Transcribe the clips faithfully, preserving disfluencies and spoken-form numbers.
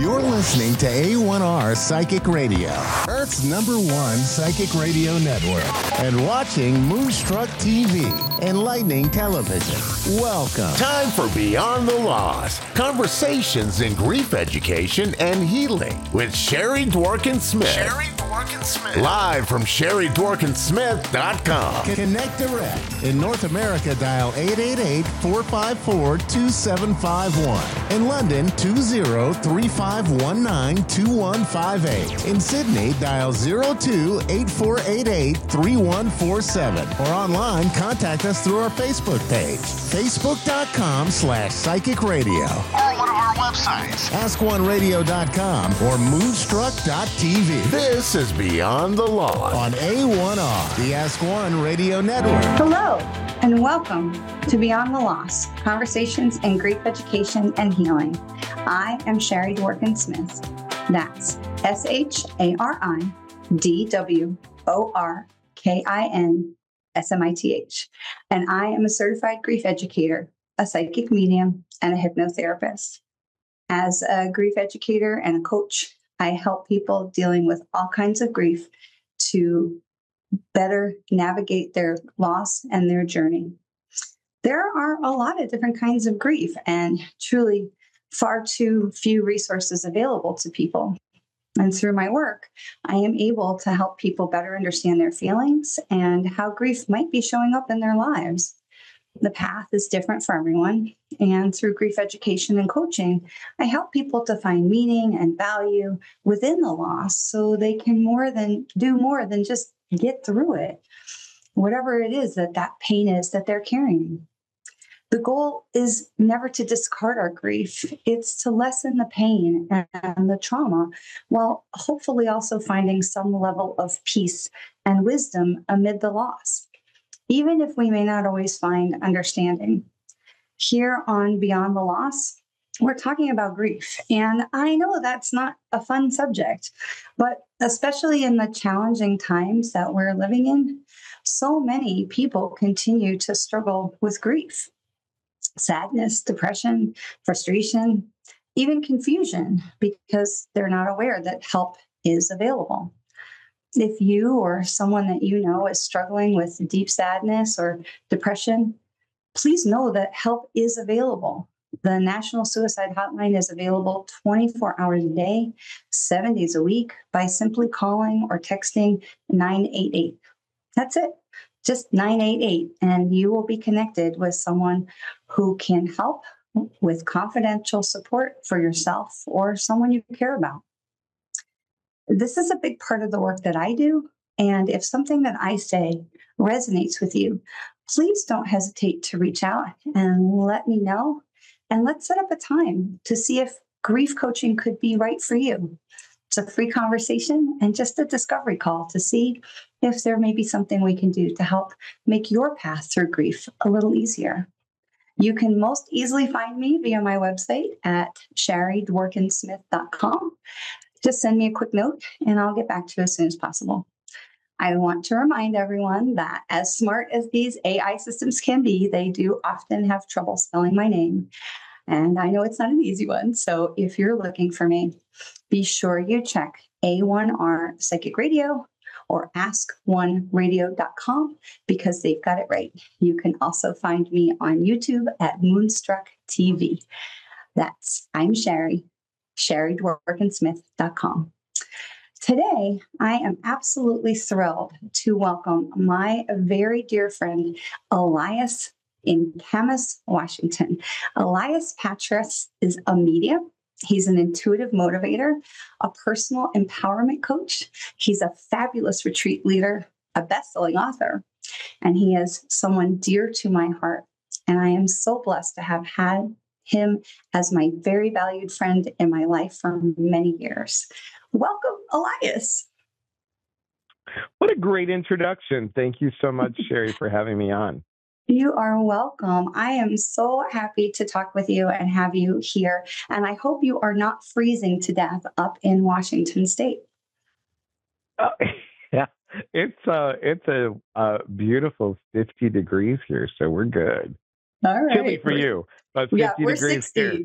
You're listening to A one R Psychic Radio, Earth's number one psychic radio network, and watching Moonstruck T V, enlightening television. Welcome. Time for Beyond the Loss, conversations in grief education and healing with Sherry Dworkin-Smith. Sherry Dworkin-Smith. Live from Sherry Dworkin Smith dot com. Connect direct. In North America, dial eight eight eight, four five four, two seven five one. In London, two zero three five one nine two one five eight. In Sydney, dial zero two eight four eight eight three one four seven. Or online, contact us through our Facebook page, facebook.com slash psychic radio. Or one of our websites, ask one radio dot com or moonstruck dot t v. This is Beyond the Loss on A one R, the Ask One Radio Network. Hello, and welcome to Beyond the Loss, conversations in grief education and healing. I am Sherry Dworkin-Smith. That's S H A R I D W O R K I N S M I T H. And I am a certified grief educator, a psychic medium, and a hypnotherapist. As a grief educator and a coach, I help people dealing with all kinds of grief to better navigate their loss and their journey. There are a lot of different kinds of grief, and truly far too few resources available to people. And through my work, I am able to help people better understand their feelings and how grief might be showing up in their lives. The path is different for everyone. And through grief education and coaching, I help people to find meaning and value within the loss so they can more than do more than just get through it, whatever it is that that pain is that they're carrying. The goal is never to discard our grief. It's to lessen the pain and the trauma while hopefully also finding some level of peace and wisdom amid the loss, even if we may not always find understanding. Here on Beyond the Loss, we're talking about grief. And I know that's not a fun subject, but especially in the challenging times that we're living in, so many people continue to struggle with grief. Sadness, depression, frustration, even confusion, because they're not aware that help is available. If you or someone that you know is struggling with deep sadness or depression, please know that help is available. The National Suicide Hotline is available twenty-four hours a day, seven days a week by simply calling or texting nine eight eight. That's it. Just nine eight eight, and you will be connected with someone who can help with confidential support for yourself or someone you care about. This is a big part of the work that I do, and if something that I say resonates with you, please don't hesitate to reach out and let me know, and let's set up a time to see if grief coaching could be right for you. It's a free conversation and just a discovery call to see if there may be something we can do to help make your path through grief a little easier. You can most easily find me via my website at sherry dworkin smith dot com. Just send me a quick note and I'll get back to you as soon as possible. I want to remind everyone that as smart as these A I systems can be, they do often have trouble spelling my name. And I know it's not an easy one. So if you're looking for me, be sure you check A one R Psychic Radio or ask one radio dot com because they've got it right. You can also find me on YouTube at Moonstruck T V. That's, I'm Sherry, sherry dworkin smith dot com. Today, I am absolutely thrilled to welcome my very dear friend, Elias in Camas, Washington. Elias Patras is a medium. He's an intuitive motivator, a personal empowerment coach. He's a fabulous retreat leader, a best-selling author, and he is someone dear to my heart. And I am so blessed to have had him as my very valued friend in my life for many years. Welcome, Elias. What a great introduction. Thank you so much, Sherry, for having me on. You are welcome. I am so happy to talk with you and have you here. And I hope you are not freezing to death up in Washington State. Uh, yeah, it's uh, it's a, a beautiful fifty degrees here, so we're good. All right. Chilly for you, but fifty yeah, we're degrees sixty. here.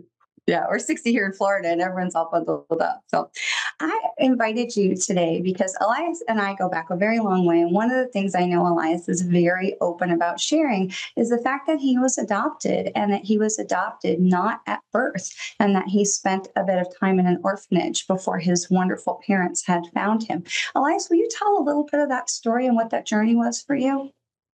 Yeah, we're sixty here in Florida and everyone's all bundled up. So I invited you today because Elias and I go back a very long way. And one of the things I know Elias is very open about sharing is the fact that he was adopted and that he was adopted not at birth and that he spent a bit of time in an orphanage before his wonderful parents had found him. Elias, will you tell a little bit of that story and what that journey was for you?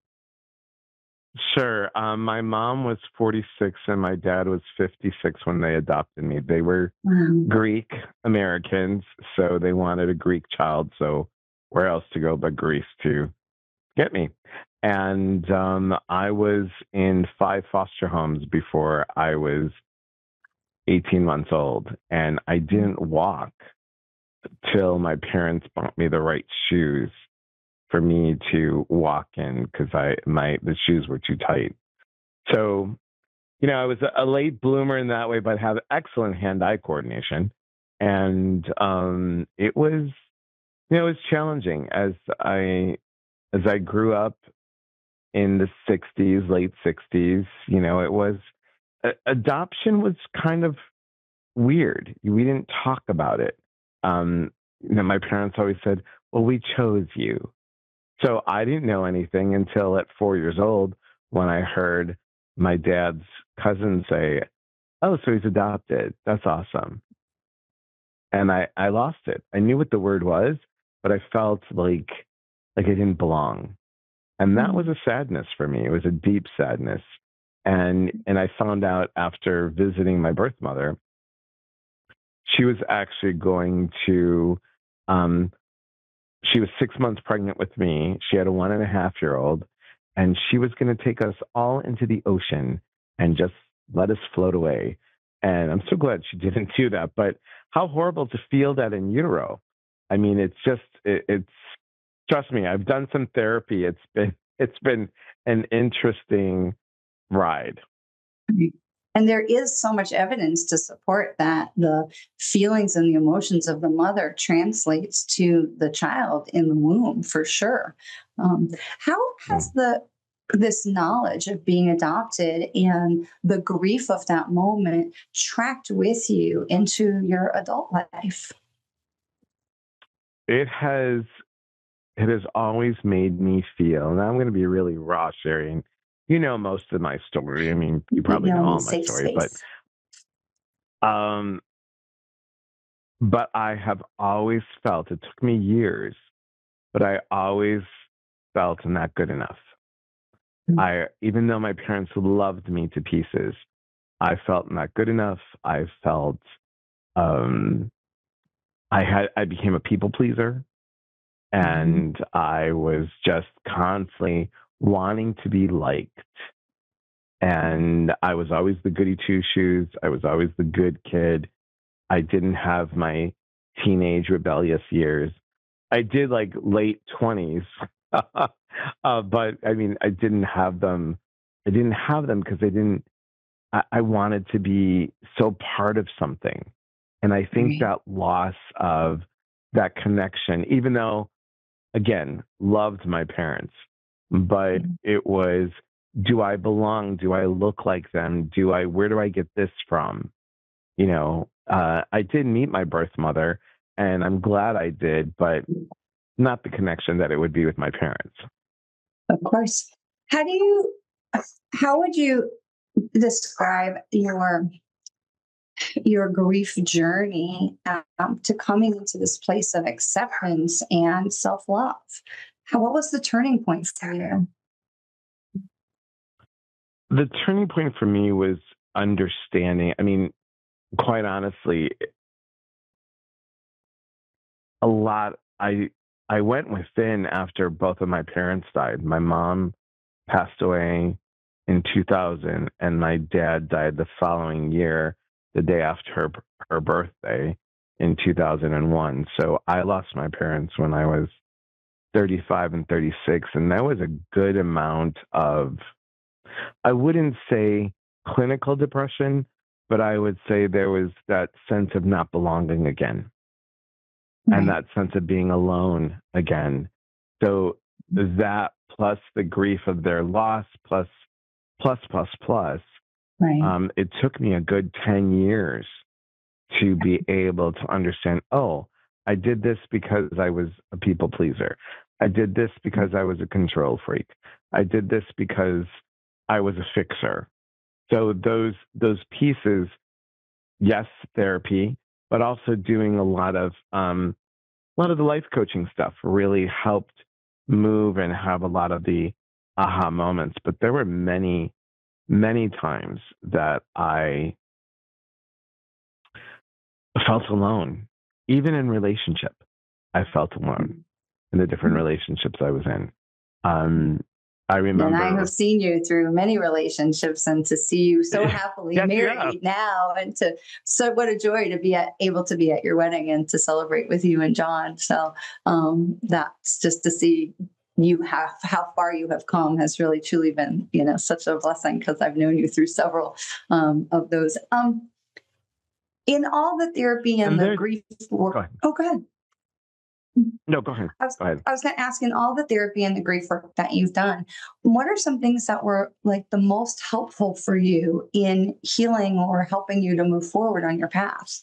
Sure. Um, my mom was forty-six and my dad was fifty-six when they adopted me. They were Wow. Greek Americans, so they wanted a Greek child. So where else to go but Greece to get me? And um, I was in five foster homes before I was eighteen months old. And I didn't walk till my parents bought me the right shoes for me to walk in because I my the shoes were too tight. So, you know, I was a, a late bloomer in that way, but have excellent hand-eye coordination. And um, it was, you know, it was challenging as I as I grew up in the sixties, late sixties. You know, it was uh, adoption was kind of weird. We didn't talk about it. Um, you know, my parents always said, "Well, we chose you." So I didn't know anything until at four years old when I heard my dad's cousin say, "Oh, so he's adopted. That's awesome." And I, I lost it. I knew what the word was, but I felt like like I didn't belong. And that was a sadness for me. It was a deep sadness. And and I found out after visiting my birth mother, she was actually going to um, she was six months pregnant with me. She had a one and a half year old, and she was going to take us all into the ocean and just let us float away. And I'm so glad she didn't do that. But how horrible to feel that in utero. I mean, it's just, it, it's, trust me, I've done some therapy. It's been, it's been an interesting ride. And there is so much evidence to support that the feelings and the emotions of the mother translates to the child in the womb for sure. Um, how has the this knowledge of being adopted and the grief of that moment tracked with you into your adult life? It has, it has always made me feel, and I'm going to be really raw, Sherry. You know most of my story. I mean, you probably You know, know in all my safe story, space. but um, but I have always felt, it took me years, but I always felt not good enough. Mm. I, even though my parents loved me to pieces, I felt not good enough. I felt, um, I had, I became a people pleaser, and I was just constantly wanting to be liked. And I was always the goody two shoes. I was always the good kid. I didn't have my teenage rebellious years. I did like late twenties, uh, but I mean, I didn't have them. I didn't have them because I didn't. I, I wanted to be so part of something, and I think Right. that loss of that connection, even though, again, loved my parents, but Mhm. it was, do I belong? Do I look like them? Do I? Where do I get this from? You know, uh, I did meet my birth mother, and I'm glad I did, but not the connection that it would be with my parents. Of course. How do you, how would you describe your your grief journey um, to coming into this place of acceptance and self love? How what was the turning point for you? The turning point for me was understanding. I mean, quite honestly, a lot. I I went within after both of my parents died. My mom passed away in two thousand, and my dad died the following year, the day after her her birthday in two thousand one. So I lost my parents when I was thirty-five and thirty-six, and that was a good amount of, I wouldn't say clinical depression, but I would say there was that sense of not belonging again, and Right. that sense of being alone again. So that plus the grief of their loss, plus, plus, plus, plus, Right. Um, it took me a good ten years to be able to understand, oh, I did this because I was a people pleaser. I did this because I was a control freak. I did this because I was a fixer. So those those pieces, yes, therapy, but also doing a lot of um, a lot of the life coaching stuff really helped move and have a lot of the aha moments. But there were many, many times that I felt alone, even in relationship. I felt alone in the different relationships I was in. Um, I remember. And I have seen you through many relationships, and to see you so happily yes, married now, and to so what a joy to be at, able to be at your wedding and to celebrate with you and John. So um, that's just to see you have how far you have come has really truly been, you know, such a blessing, because I've known you through several um, of those. Um, in all the therapy and, and the grief work. Go oh, go ahead. No, go ahead. I was, go ahead. I was going to ask, in all the therapy and the grief work that you've done, what are some things that were like the most helpful for you in healing or helping you to move forward on your path?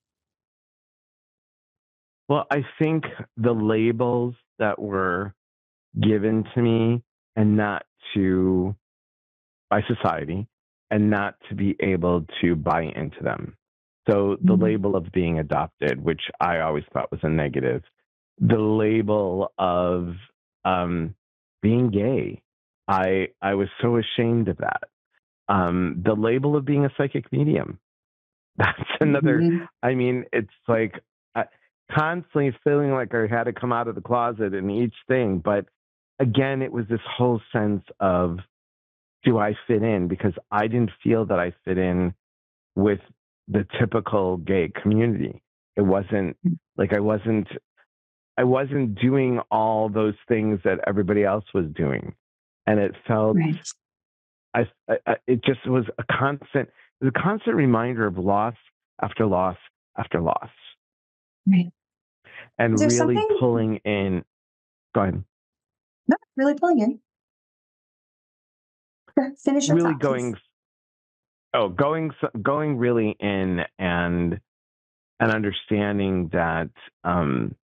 Well, I think the labels that were given to me and not to by society and not to be able to buy into them. So the mm-hmm. label of being adopted, which I always thought was a negative, the label of um, being gay, I I was so ashamed of that. Um, the label of being a psychic medium, that's another. Mm-hmm. I mean, it's like uh, constantly feeling like I had to come out of the closet in each thing. But again, it was this whole sense of, do I fit in? Because I didn't feel that I fit in with the typical gay community. It wasn't like I wasn't. I wasn't doing all those things that everybody else was doing. And it felt, right. I, I, it just was a constant, it was a constant reminder of loss after loss after loss. Right. And really something... pulling in, go ahead. No, really pulling in. Finish your Really thought, going, please. oh, going, going really in and, and understanding that, um,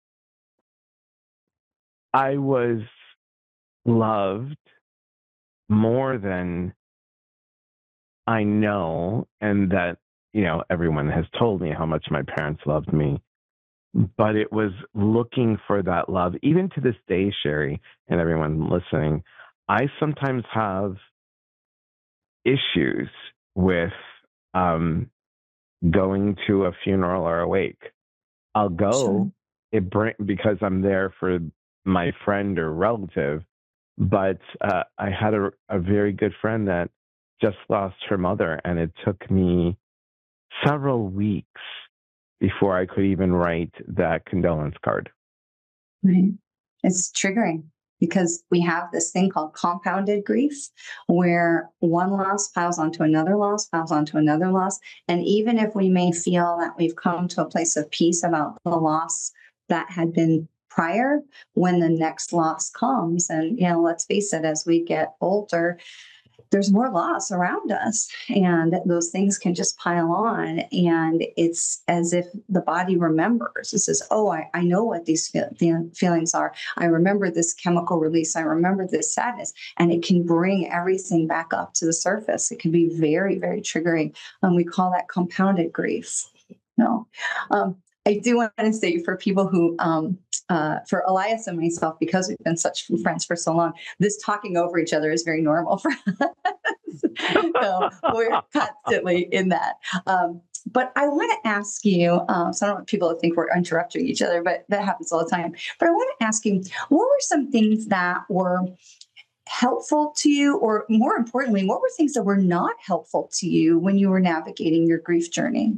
I was loved more than I know, and that, you know, everyone has told me how much my parents loved me. But it was looking for that love. Even to this day, Sherry, and everyone listening, I sometimes have issues with um, going to a funeral or a wake. I'll go sure. it bring, because I'm there for my friend or relative, but uh, I had a, a very good friend that just lost her mother, and it took me several weeks before I could even write that condolence card. Right. It's triggering because we have this thing called compounded grief, where one loss piles onto another loss, piles onto another loss. And even if we may feel that we've come to a place of peace about the loss that had been prior, when the next loss comes, and, you know, let's face it, as we get older, there's more loss around us, and those things can just pile on. And it's as if the body remembers. It says, oh, I, I know what these feel, the feelings are. I remember this chemical release. I remember this sadness. And it can bring everything back up to the surface. It can be very, very triggering. And we call that compounded grief. No. Um, I do want to say, for people who, um, uh, for Elias and myself, because we've been such friends for so long, this talking over each other is very normal for us. So we're constantly in that. Um, but I want to ask you, um, so I don't want people to think we're interrupting each other, but that happens all the time. But I want to ask you, what were some things that were helpful to you, or more importantly, what were things that were not helpful to you when you were navigating your grief journey?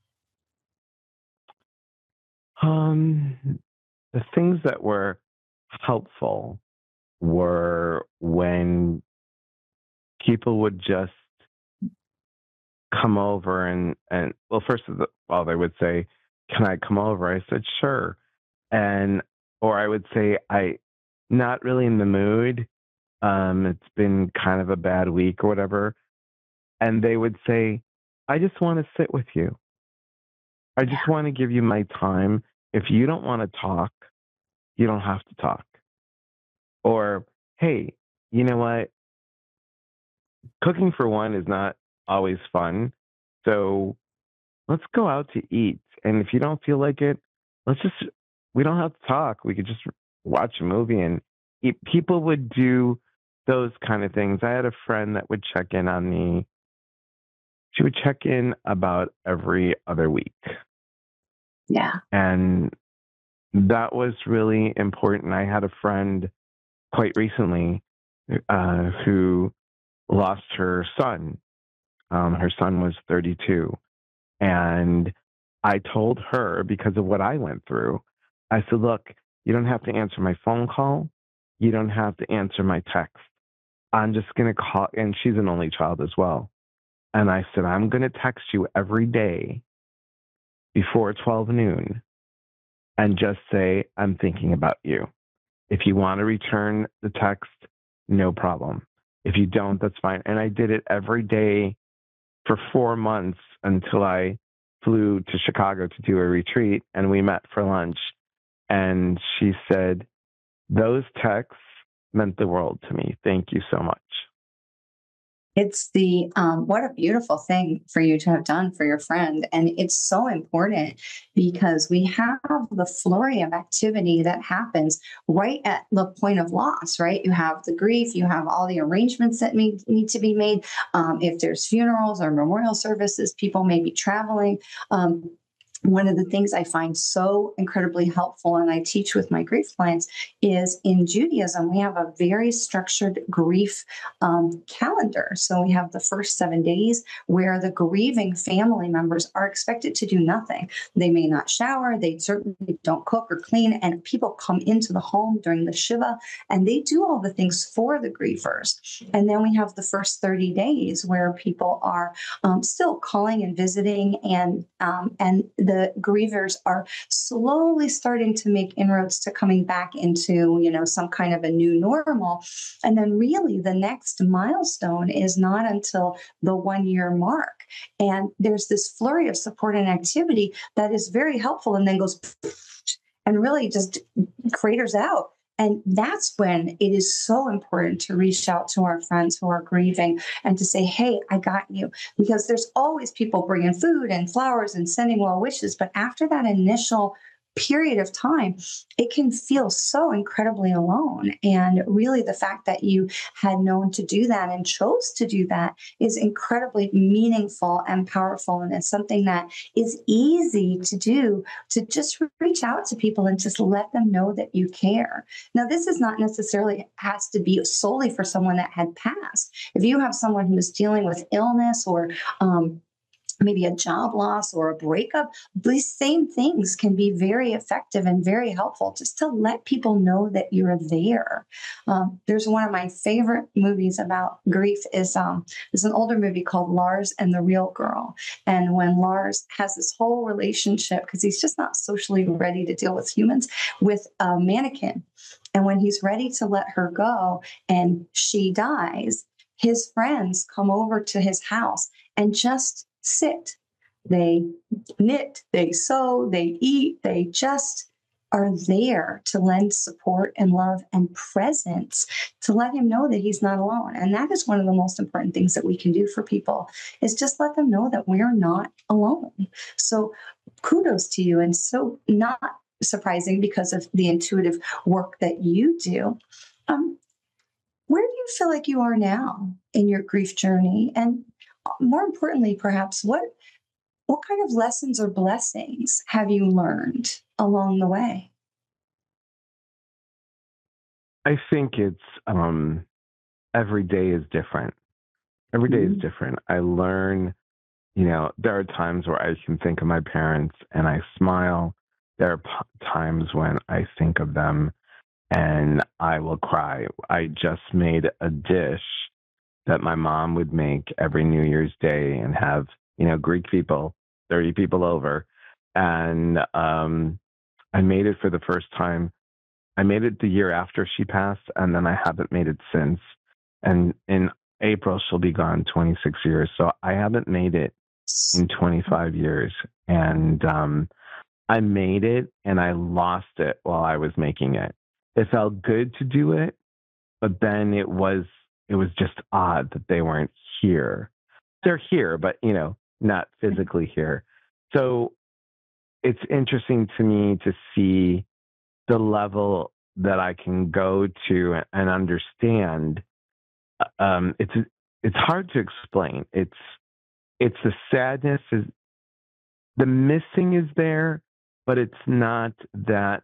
Um, the things that were helpful were when people would just come over and, and well, first of all, they would say, can I come over? I said, sure. And, or I would say, I, not really in the mood. Um, it's been kind of a bad week or whatever. And they would say, I just want to sit with you. I just want to give you my time. If you don't want to talk, you don't have to talk. Or, hey, you know what? Cooking for one is not always fun. So let's go out to eat. And if you don't feel like it, let's just, we don't have to talk. We could just watch a movie and eat. People would do those kind of things. I had a friend that would check in on me. She would check in about every other week. Yeah. And that was really important. I had a friend quite recently uh, who lost her son. Um, her son was thirty-two. And I told her, because of what I went through, I said, look, you don't have to answer my phone call. You don't have to answer my text. I'm just going to call. And she's an only child as well. And I said, I'm going to text you every day before twelve noon and just say, I'm thinking about you. If you want to return the text, no problem. If you don't, that's fine. And I did it every day for four months until I flew to Chicago to do a retreat, and we met for lunch. And she said, those texts meant the world to me. Thank you so much. It's the, um, what a beautiful thing for you to have done for your friend. And it's so important because we have the flurry of activity that happens right at the point of loss, right? You have the grief, you have all the arrangements that need, need to be made. Um, if there's funerals or memorial services, people may be traveling. Um, One of the things I find so incredibly helpful, and I teach with my grief clients, is in Judaism, we have a very structured grief um, calendar. So we have the first seven days where the grieving family members are expected to do nothing. They may not shower, they certainly don't cook or clean, and people come into the home during the Shiva, and they do all the things for the grievers. And then we have the first thirty days where people are um, still calling and visiting, and um, and the The grievers are slowly starting to make inroads to coming back into, you know, some kind of a new normal. And then really the next milestone is not until the one year mark. And there's this flurry of support and activity that is very helpful and then goes and really just craters out. And that's when it is so important to reach out to our friends who are grieving and to say, hey, I got you. Because there's always people bringing food and flowers and sending well wishes. But after that initial period of time, it can feel so incredibly alone. And really the fact that you had known to do that and chose to do that is incredibly meaningful and powerful. And it's something that is easy to do, to just reach out to people and just let them know that you care. Now, this is not necessarily has to be solely for someone that had passed. If you have someone who is dealing with illness or um, maybe a job loss or a breakup, these same things can be very effective and very helpful just to let people know that you're there. Um, there's one of my favorite movies about grief is um, there's an older movie called Lars and the Real Girl. And when Lars has this whole relationship, because he's just not socially ready to deal with humans, with a mannequin. And when he's ready to let her go and she dies, his friends come over to his house and just sit. They knit, they sew, they eat, they just are there to lend support and love and presence to let him know that he's not alone. And that is one of the most important things that we can do for people is just let them know that we're not alone. So kudos to you. And so not surprising because of the intuitive work that you do. Um, where do you feel like you are now in your grief journey? And more importantly, perhaps, what what kind of lessons or blessings have you learned along the way? I think it's um, every day is different. Every day Mm-hmm. is different. I learn, you know, there are times where I can think of my parents and I smile. There are p- times when I think of them and I will cry. I just made a dish that my mom would make every New Year's Day and have, you know, Greek people, thirty people over. And um, I made it for the first time. I made it the year after she passed, and then I haven't made it since. And in April, she'll be gone twenty-six years. So I haven't made it in twenty-five years. And um, I made it and I lost it while I was making it. It felt good to do it, but then it was, it was just odd that they weren't here. They're here, but, you know, not physically here. So it's interesting to me to see the level that I can go to and understand. Um, it's it's hard to explain. It's it's the sadness is the missing is there, but it's not that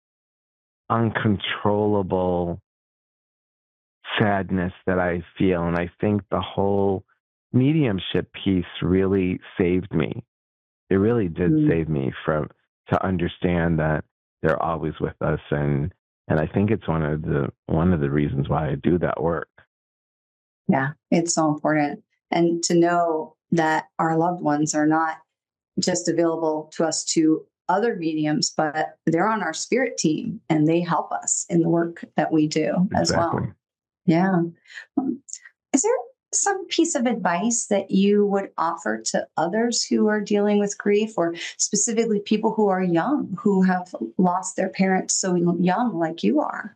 uncontrollable sadness that I feel. And I think the whole mediumship piece really saved me. It really did mm. save me from to understand that they're always with us, and and I think it's one of the one of the reasons why I do that work. Yeah, it's so important, and to know that our loved ones are not just available to us to other mediums, but they're on our spirit team and they help us in the work that we do exactly. as well. Yeah. Is there some piece of advice that you would offer to others who are dealing with grief, or specifically people who are young, who have lost their parents so young like you are?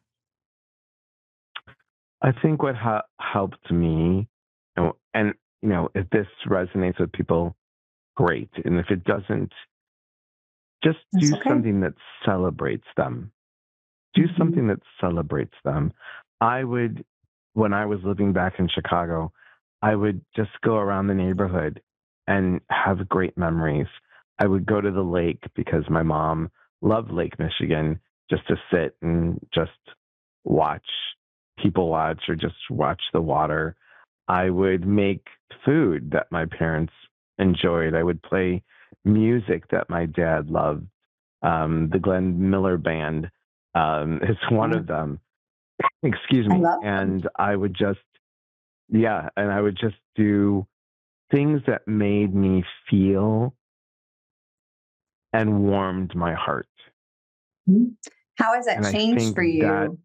I think what ha- helped me, you know, and, you know, if this resonates with people, great. And if it doesn't, just That's do okay. something that celebrates them. Do mm-hmm. something that celebrates them. I would, when I was living back in Chicago, I would just go around the neighborhood and have great memories. I would go to the lake because my mom loved Lake Michigan, just to sit and just watch people watch or just watch the water. I would make food that my parents enjoyed. I would play music that my dad loved. Um, the Glenn Miller Band um, is one oh. of them. Excuse me. I and I would just, yeah, and I would just do things that made me feel and warmed my heart. How has that and changed for you? That,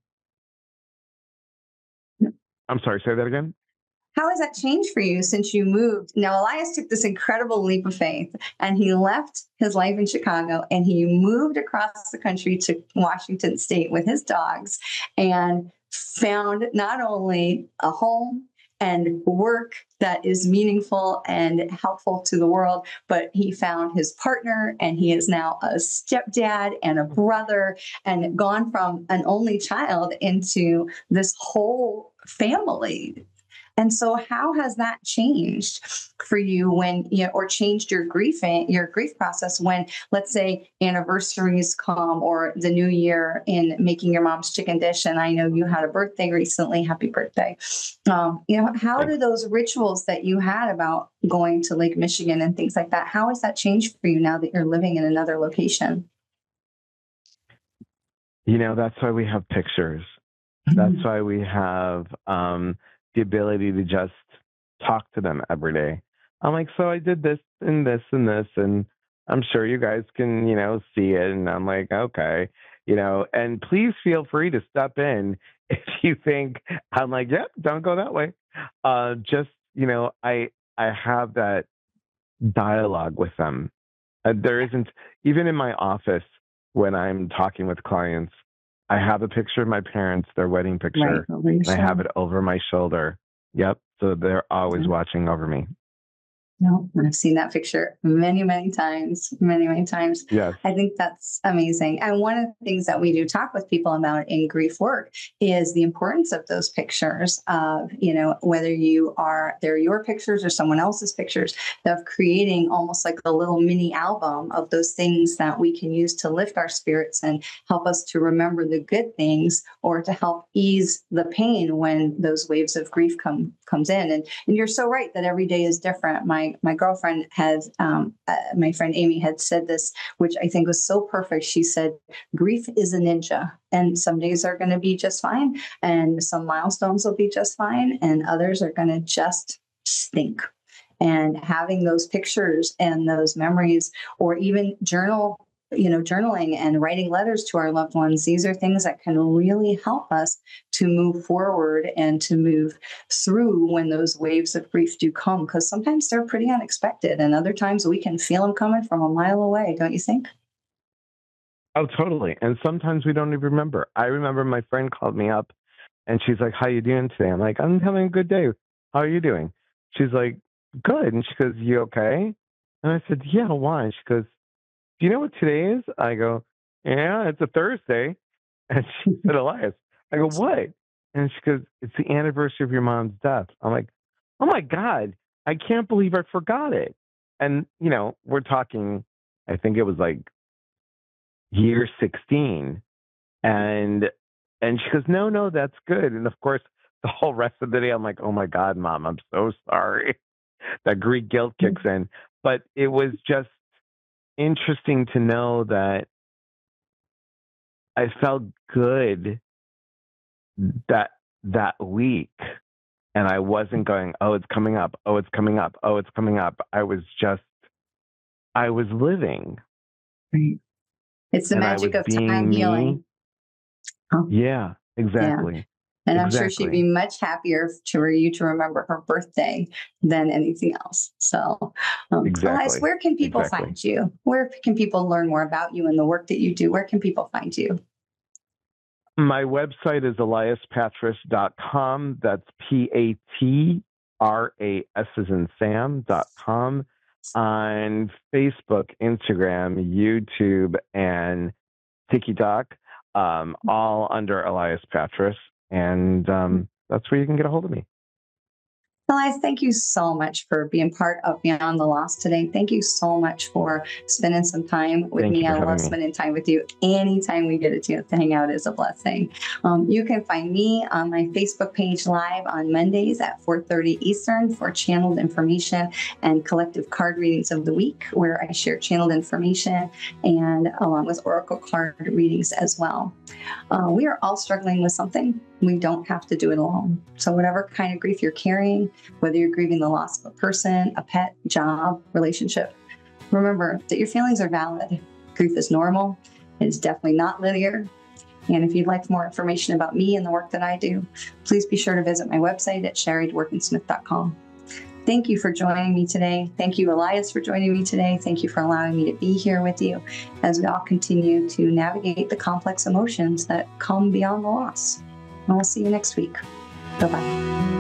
I'm sorry, say that again. How has that changed for you since you moved? Now, Elias took this incredible leap of faith and he left his life in Chicago and he moved across the country to Washington State with his dogs and found not only a home and work that is meaningful and helpful to the world, but he found his partner and he is now a stepdad and a brother and gone from an only child into this whole family. And so how has that changed for you when, you know, or changed your grief, your grief process when, let's say, anniversaries come or the new year in making your mom's chicken dish? And I know you had a birthday recently. Happy birthday. Um, you know, how do those rituals that you had about going to Lake Michigan and things like that, how has that changed for you now that you're living in another location? You know, that's why we have pictures. That's why we have, um, the ability to just talk to them every day. I'm like, so I did this and this and this, and I'm sure you guys can, you know, see it. And I'm like, okay, you know, and please feel free to step in if you think I'm like, yep, yeah, don't go that way. Uh, just, you know, I, I have that dialogue with them. Uh, there isn't, even in my office when I'm talking with clients, I have a picture of my parents, their wedding picture, right, and I have it over my shoulder. Yep. So they're always mm-hmm. watching over me. No, I've seen that picture many, many times, many, many times. Yes. I think that's amazing. And one of the things that we do talk with people about in grief work is the importance of those pictures of, you know, whether you are, they're your pictures or someone else's pictures, of creating almost like a little mini album of those things that we can use to lift our spirits and help us to remember the good things or to help ease the pain when those waves of grief come comes in. And, and you're so right that every day is different. My My girlfriend had, um, uh, my friend Amy had said this, which I think was so perfect. She said, grief is a ninja, and some days are going to be just fine, and some milestones will be just fine, and others are going to just stink. And having those pictures and those memories, or even journal you know, journaling and writing letters to our loved ones, these are things that can really help us to move forward and to move through when those waves of grief do come, because sometimes they're pretty unexpected and other times we can feel them coming from a mile away, don't you think? Oh, totally. And sometimes we don't even remember. I remember my friend called me up and she's like, how you doing today? I'm like, I'm having a good day. How are you doing? She's like, good. And she goes, you okay? And I said, yeah, why? And she goes, do you know what today is? I go, yeah, it's a Thursday. And she said, Elias. I go, what? And she goes, it's the anniversary of your mom's death. I'm like, oh my God, I can't believe I forgot it. And, you know, we're talking, I think it was like year sixteen. And, and she goes, no, no, that's good. And of course, the whole rest of the day, I'm like, oh my God, Mom, I'm so sorry. That Greek guilt kicks in. But it was just interesting to know that I felt good that that week, and I wasn't going, oh, it's coming up, oh, it's coming up, oh, it's coming up. I was just, I was living. Right. It's the and magic of being time me. healing. Oh. Yeah, exactly. Yeah. And I'm exactly. sure she'd be much happier to for you to remember her birthday than anything else. So, um, exactly. Elias, where can people exactly. find you? Where can people learn more about you and the work that you do? Where can people find you? My website is elias patras dot com. That's P A T R A S as in Sam dot com. On Facebook, Instagram, YouTube, and TikTok, um, all under Elias Patras. And um, that's where you can get a hold of me. Elias, thank you so much for being part of Beyond the Loss today. Thank you so much for spending some time with Thank me. you for I love having me. spending time with you. Anytime we get a chance to hang out is a blessing. Um, you can find me on my Facebook page live on Mondays at four thirty Eastern for channeled information and collective card readings of the week, where I share channeled information and along with oracle card readings as well. Uh, we are all struggling with something. We don't have to do it alone. So whatever kind of grief you're carrying, whether you're grieving the loss of a person, a pet, job, relationship, remember that your feelings are valid. Grief is normal. It is definitely not linear. And if you'd like more information about me and the work that I do, please be sure to visit my website at sherry dworkin smith dot com. Thank you for joining me today. Thank you, Elias, for joining me today. Thank you for allowing me to be here with you as we all continue to navigate the complex emotions that come beyond the loss. And we'll see you next week. Bye-bye.